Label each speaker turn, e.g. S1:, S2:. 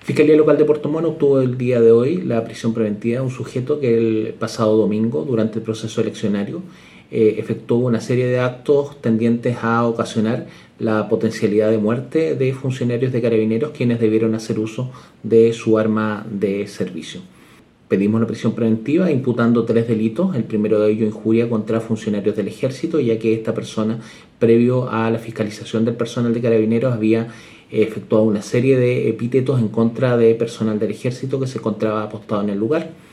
S1: Fiscalía Local de Puerto Montt obtuvo el día de hoy la prisión preventiva de un sujeto que el pasado domingo, durante el proceso eleccionario, efectuó una serie de actos tendientes a ocasionar la potencialidad de muerte de funcionarios de Carabineros quienes debieron hacer uso de su arma de servicio. Pedimos la prisión preventiva imputando 3 delitos, el primero de ellos injuria contra funcionarios del Ejército, ya que esta persona, previo a la fiscalización del personal de Carabineros, había efectuado una serie de epítetos en contra de personal del Ejército que se encontraba apostado en el lugar.